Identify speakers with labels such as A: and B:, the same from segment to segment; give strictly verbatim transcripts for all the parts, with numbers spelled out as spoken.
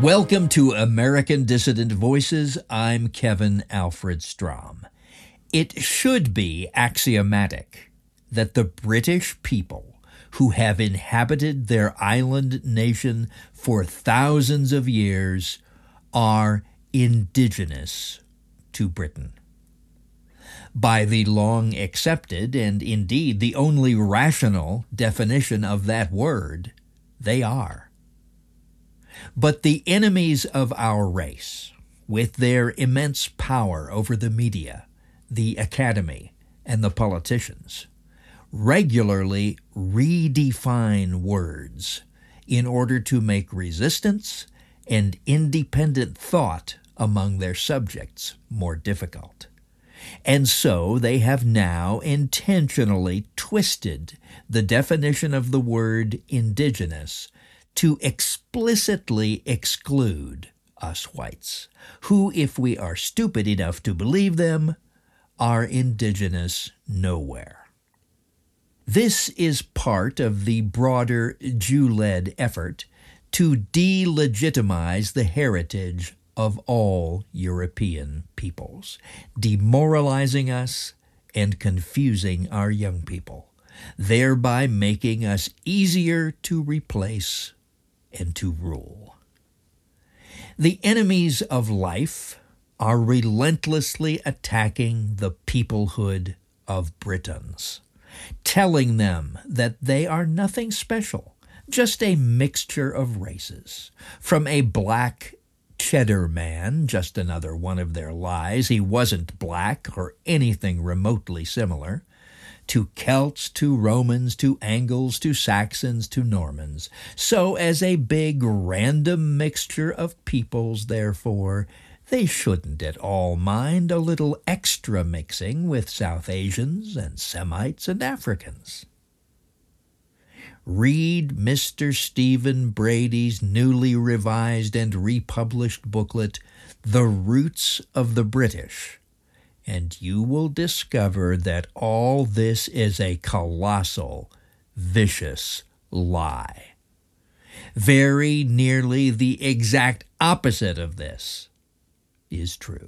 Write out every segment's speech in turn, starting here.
A: Welcome to American Dissident Voices. I'm Kevin Alfred Strom. It should be axiomatic that the British people, who have inhabited their island nation for thousands of years, are indigenous to Britain. By the long accepted, and indeed the only rational definition of that word, they are. But the enemies of our race, with their immense power over the media, the academy, and the politicians, regularly redefine words in order to make resistance and independent thought among their subjects more difficult. And so they have now intentionally twisted the definition of the word indigenous to explicitly exclude us whites, who, if we are stupid enough to believe them, are indigenous nowhere. This is part of the broader Jew-led effort to delegitimize the heritage of all European peoples, demoralizing us and confusing our young people, thereby making us easier to replace and to rule. The enemies of life are relentlessly attacking the peoplehood of Britons, telling them that they are nothing special, just a mixture of races, from a black cheddar man, just another one of their lies, he wasn't black or anything remotely similar, to Celts, to Romans, to Angles, to Saxons, to Normans. So as a big random mixture of peoples, therefore, they shouldn't at all mind a little extra mixing with South Asians and Semites and Africans. Read Mister Stephen Brady's newly revised and republished booklet, The Roots of the British, and you will discover that all this is a colossal, vicious lie. Very nearly the exact opposite of this is true.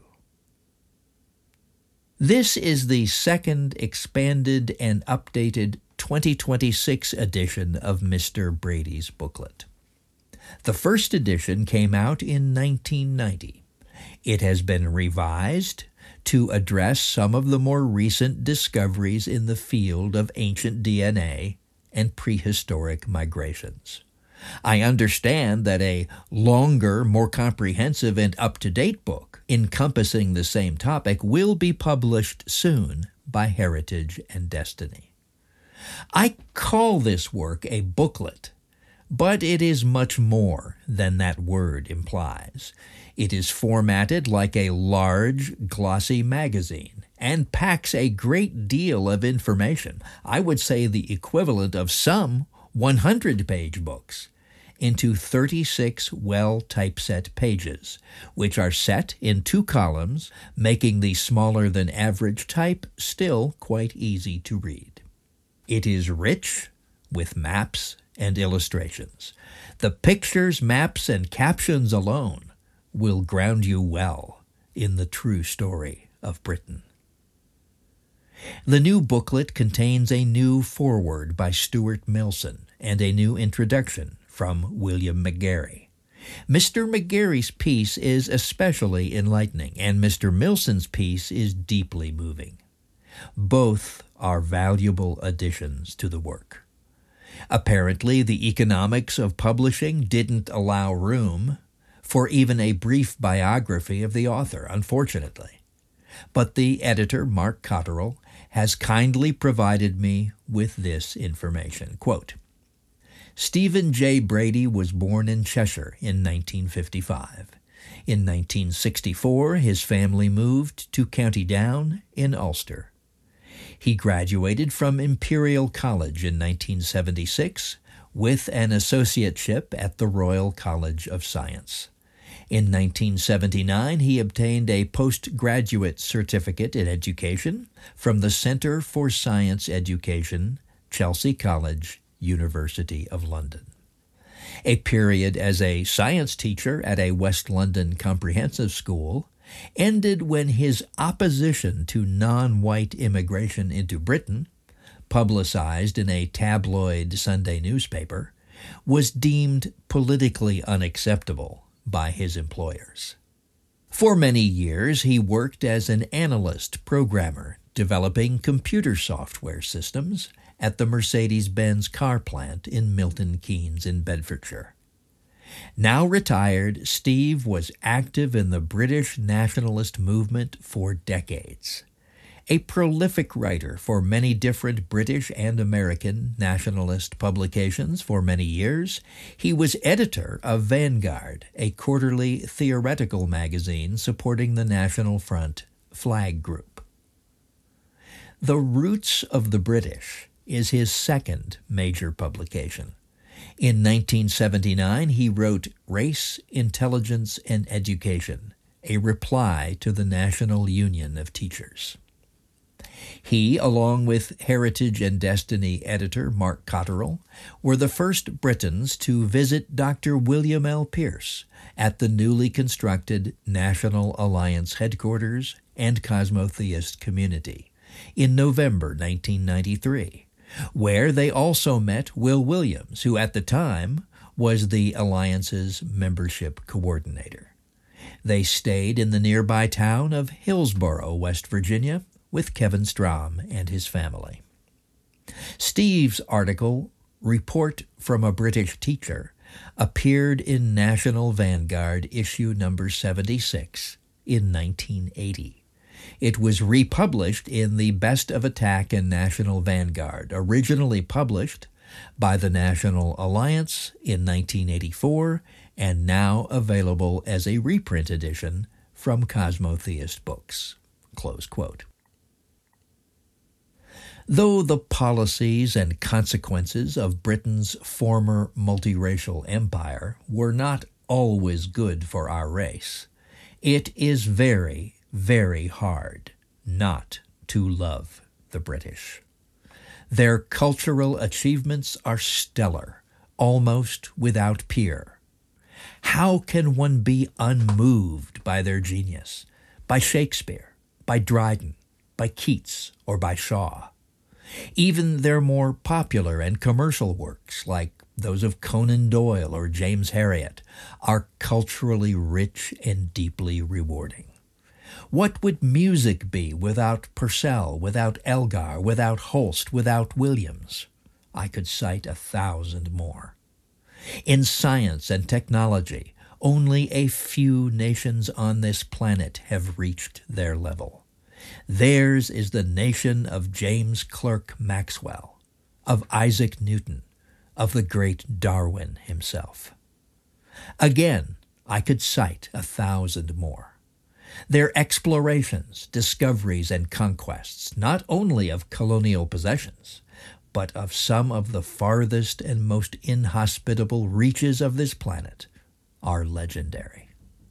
A: This is the second expanded and updated twenty twenty-six edition of Mister Brady's booklet. The first edition came out in nineteen ninety. It has been revised to address some of the more recent discoveries in the field of ancient D N A and prehistoric migrations. I understand that a longer, more comprehensive, and up-to-date book encompassing the same topic will be published soon by Heritage and Destiny. I call this work a booklet, but it is much more than that word implies. It is formatted like a large, glossy magazine and packs a great deal of information, I would say the equivalent of some one hundred page books, into thirty-six well-typeset pages, which are set in two columns, making the smaller-than-average type still quite easy to read. It is rich with maps and illustrations. The pictures, maps, and captions alone will ground you well in the true story of Britain. The new booklet contains a new foreword by Stuart Milson and a new introduction from William McGarry. Mister McGarry's piece is especially enlightening, and Mister Milson's piece is deeply moving. Both are valuable additions to the work. Apparently, the economics of publishing didn't allow room for even a brief biography of the author, unfortunately. But the editor, Mark Cotterill, has kindly provided me with this information. Quote, Stephen J. Brady was born in Cheshire in nineteen fifty-five. In nineteen sixty-four, his family moved to County Down in Ulster. He graduated from Imperial College in nineteen seventy-six with an associateship at the Royal College of Science. In nineteen seventy-nine, he obtained a postgraduate certificate in education from the Centre for Science Education, Chelsea College, University of London. A period as a science teacher at a West London comprehensive school ended when his opposition to non-white immigration into Britain, publicized in a tabloid Sunday newspaper, was deemed politically unacceptable by his employers. For many years, he worked as an analyst programmer, developing computer software systems at the Mercedes-Benz car plant in Milton Keynes in Bedfordshire. Now retired, Steve was active in the British nationalist movement for decades. A prolific writer for many different British and American nationalist publications for many years, he was editor of Vanguard, a quarterly theoretical magazine supporting the National Front flag group. The Roots of the British is his second major publication. In nineteen seventy-nine, he wrote Race, Intelligence, and Education, a reply to the National Union of Teachers. He, along with Heritage and Destiny editor Mark Cotterill, were the first Britons to visit Doctor William L. Pierce at the newly constructed National Alliance headquarters and Cosmotheist community in November nineteen ninety-three, where they also met Will Williams, who at the time was the Alliance's membership coordinator. They stayed in the nearby town of Hillsborough, West Virginia, with Kevin Strom and his family. Steve's article, Report from a British Teacher, appeared in National Vanguard issue number seventy-six in nineteen eighty. It was republished in the Best of Attack and National Vanguard, originally published by the National Alliance in nineteen eighty-four and now available as a reprint edition from Cosmotheist Books. Close quote. Though the policies and consequences of Britain's former multiracial empire were not always good for our race, it is very, very hard not to love the British. Their cultural achievements are stellar, almost without peer. How can one be unmoved by their genius, by Shakespeare, by Dryden, by Keats, or by Shaw? Even their more popular and commercial works, like those of Conan Doyle or James Herriot, are culturally rich and deeply rewarding. What would music be without Purcell, without Elgar, without Holst, without Williams? I could cite a thousand more. In science and technology, only a few nations on this planet have reached their level. Theirs is the nation of James Clerk Maxwell, of Isaac Newton, of the great Darwin himself. Again, I could cite a thousand more. Their explorations, discoveries, and conquests, not only of colonial possessions, but of some of the farthest and most inhospitable reaches of this planet, are legendary.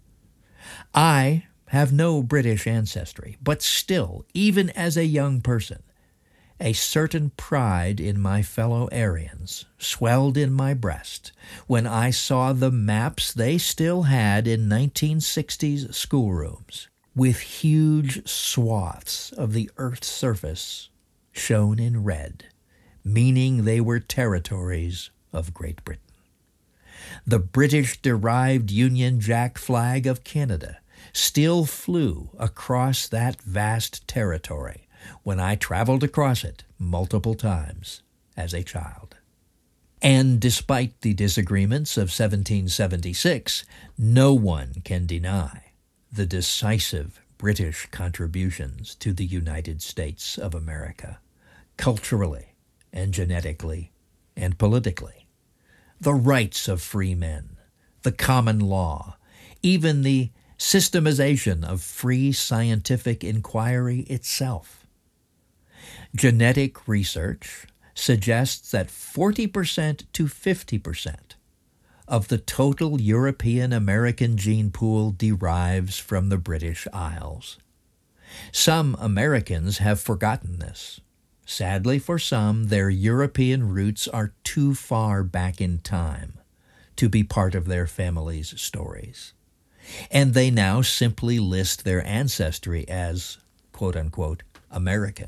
A: I have no British ancestry, but still, even as a young person, a certain pride in my fellow Aryans swelled in my breast when I saw the maps they still had in nineteen sixties schoolrooms, with huge swaths of the Earth's surface shown in red, meaning they were territories of Great Britain. The British-derived Union Jack flag of Canada still flew across that vast territory when I traveled across it multiple times as a child. And despite the disagreements of seventeen seventy-six, no one can deny the decisive British contributions to the United States of America, culturally and genetically and politically. The rights of free men, the common law, even the systemization of free scientific inquiry itself. Genetic research suggests that forty percent to fifty percent of the total European-American gene pool derives from the British Isles. Some Americans have forgotten this. Sadly for some, their European roots are too far back in time to be part of their family's stories. And they now simply list their ancestry as, quote-unquote, American.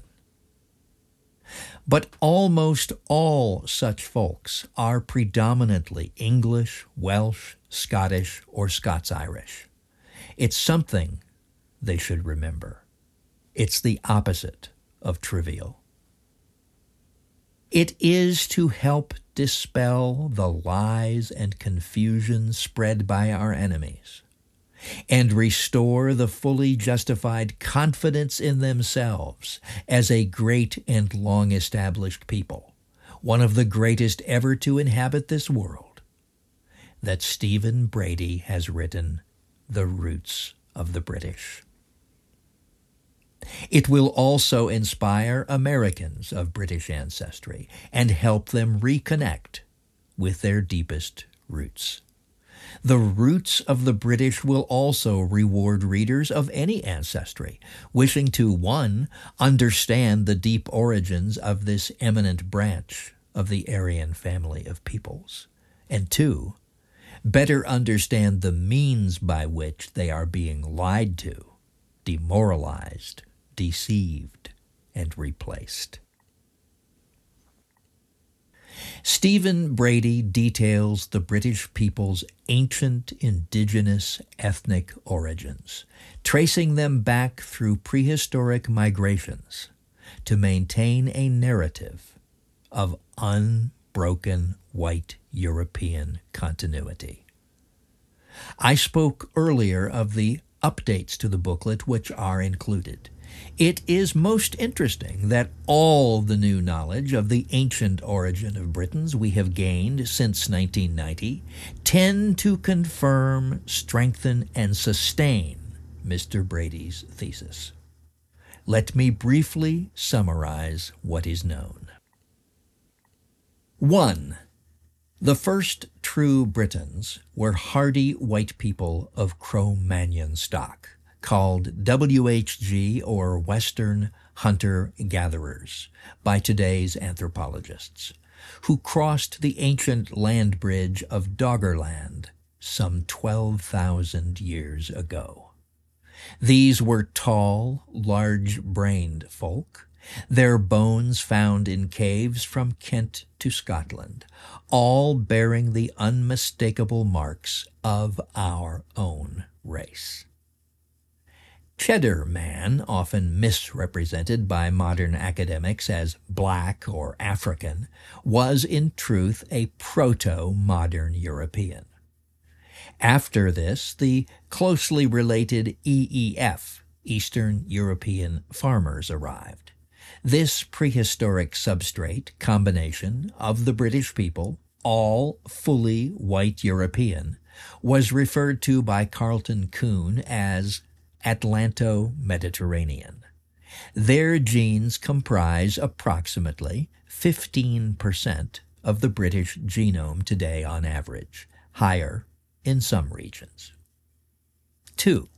A: But almost all such folks are predominantly English, Welsh, Scottish, or Scots-Irish. It's something they should remember. It's the opposite of trivial. It is to help dispel the lies and confusion spread by our enemies and restore the fully justified confidence in themselves as a great and long-established people, one of the greatest ever to inhabit this world, that Stephen Brady has written The Roots of the British. It will also inspire Americans of British ancestry and help them reconnect with their deepest roots. The Roots of the British will also reward readers of any ancestry wishing to, one, understand the deep origins of this eminent branch of the Aryan family of peoples, and two, better understand the means by which they are being lied to, demoralized, deceived, and replaced. Stephen Brady details the British people's ancient indigenous ethnic origins, tracing them back through prehistoric migrations to maintain a narrative of unbroken white European continuity. I spoke earlier of the updates to the booklet which are included. It is most interesting that all the new knowledge of the ancient origin of Britons we have gained since nineteen ninety tend to confirm, strengthen, and sustain Mister Brady's thesis. Let me briefly summarize what is known. One, the first true Britons were hardy white people of Cro-Magnon stock, called W H G or Western Hunter-Gatherers by today's anthropologists, who crossed the ancient land bridge of Doggerland some twelve thousand years ago. These were tall, large-brained folk, their bones found in caves from Kent to Scotland, all bearing the unmistakable marks of our own race. Cheddar Man, often misrepresented by modern academics as black or African, was in truth a proto-modern European. After this, the closely related E E F, Eastern European farmers, arrived. This prehistoric substrate combination of the British people, all fully white European, was referred to by Carlton Kuhn as Atlanto-Mediterranean. Their genes comprise approximately fifteen percent of the British genome today on average, higher in some regions. Two,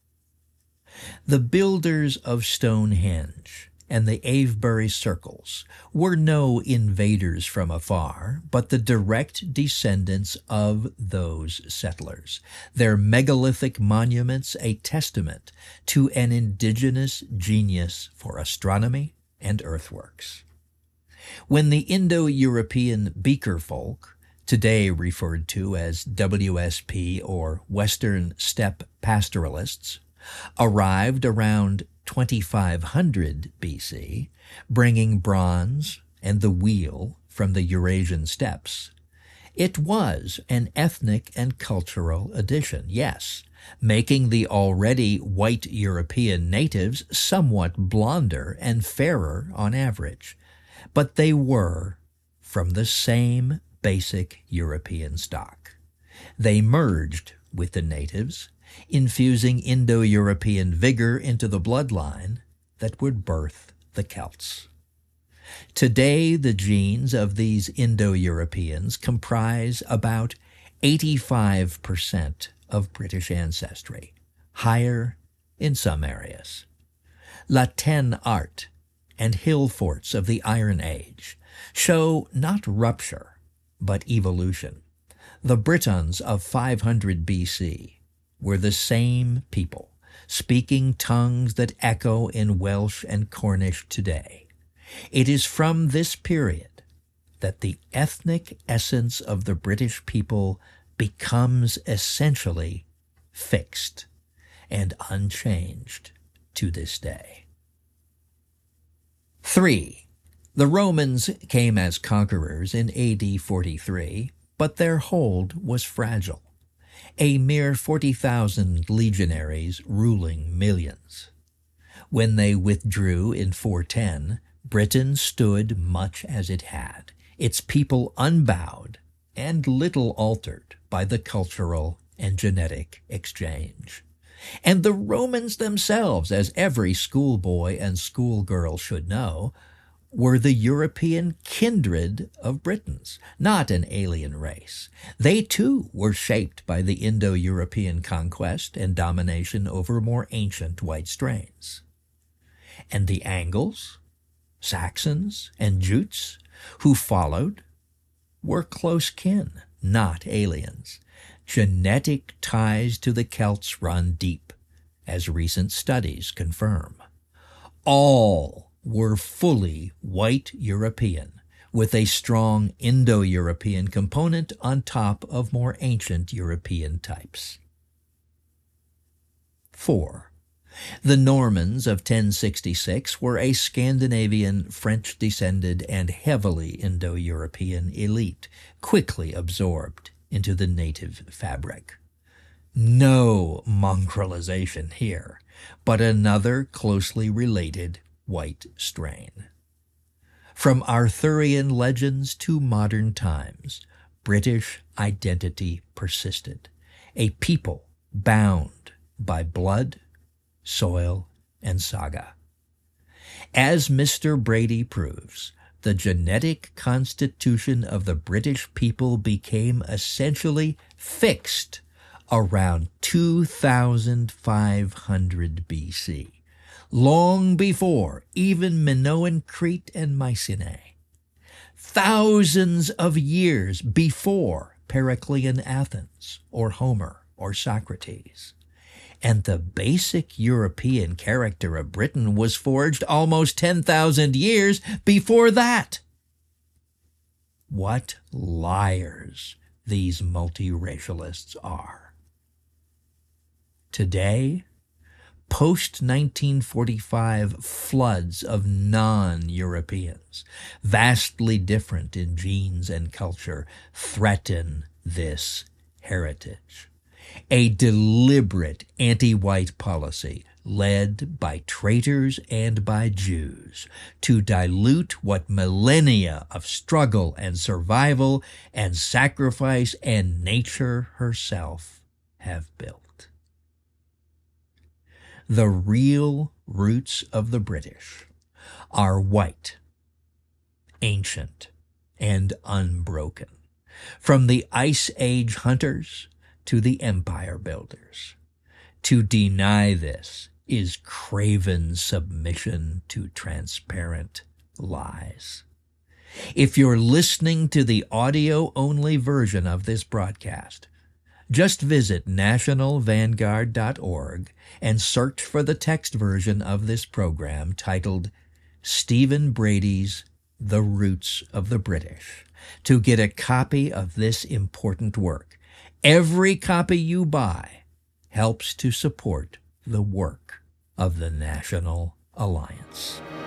A: the builders of Stonehenge and the Avebury Circles were no invaders from afar, but the direct descendants of those settlers, their megalithic monuments a testament to an indigenous genius for astronomy and earthworks. When the Indo-European Beaker folk, today referred to as W S P or Western Steppe Pastoralists, arrived around twenty-five hundred B C, bringing bronze and the wheel from the Eurasian steppes, it was an ethnic and cultural addition, yes, making the already white European natives somewhat blonder and fairer on average, but they were from the same basic European stock. They merged with the natives, infusing Indo-European vigor into the bloodline that would birth the Celts. Today, the genes of these Indo-Europeans comprise about eighty-five percent of British ancestry, higher in some areas. La Tène art and hill forts of the Iron Age show not rupture, but evolution. The Britons of five hundred B C were the same people, speaking tongues that echo in Welsh and Cornish today. It is from this period that the ethnic essence of the British people becomes essentially fixed and unchanged to this day. Three, the Romans came as conquerors in A D forty-three, but their hold was fragile. A mere forty thousand legionaries ruling millions. When they withdrew in four ten, Britain stood much as it had, its people unbowed and little altered by the cultural and genetic exchange. And the Romans themselves, as every schoolboy and schoolgirl should know, were the European kindred of Britons, not an alien race. They too were shaped by the Indo-European conquest and domination over more ancient white strains. And the Angles, Saxons, and Jutes, who followed, were close kin, not aliens. Genetic ties to the Celts run deep, as recent studies confirm. All were fully white European, with a strong Indo-European component on top of more ancient European types. Four. The Normans of ten sixty-six were a Scandinavian, French-descended, and heavily Indo-European elite, quickly absorbed into the native fabric. No mongrelization here, but another closely related white strain. From Arthurian legends to modern times, British identity persisted, a people bound by blood, soil, and saga. As Mister Brady proves, the genetic constitution of the British people became essentially fixed around two thousand five hundred B C, long before even Minoan Crete and Mycenae, thousands of years before Periclean Athens or Homer or Socrates. And the basic European character of Britain was forged almost ten thousand years before that. What liars these multiracialists are. Today, post nineteen forty-five floods of non-Europeans, vastly different in genes and culture, threaten this heritage. A deliberate anti-white policy led by traitors and by Jews to dilute what millennia of struggle and survival and sacrifice and nature herself have built. The real roots of the British are white, ancient, and unbroken, from the Ice Age hunters to the empire builders. To deny this is craven submission to transparent lies. If you're listening to the audio-only version of this broadcast, just visit national vanguard dot org and search for the text version of this program titled Stephen Brady's The Roots of the British to get a copy of this important work. Every copy you buy helps to support the work of the National Alliance.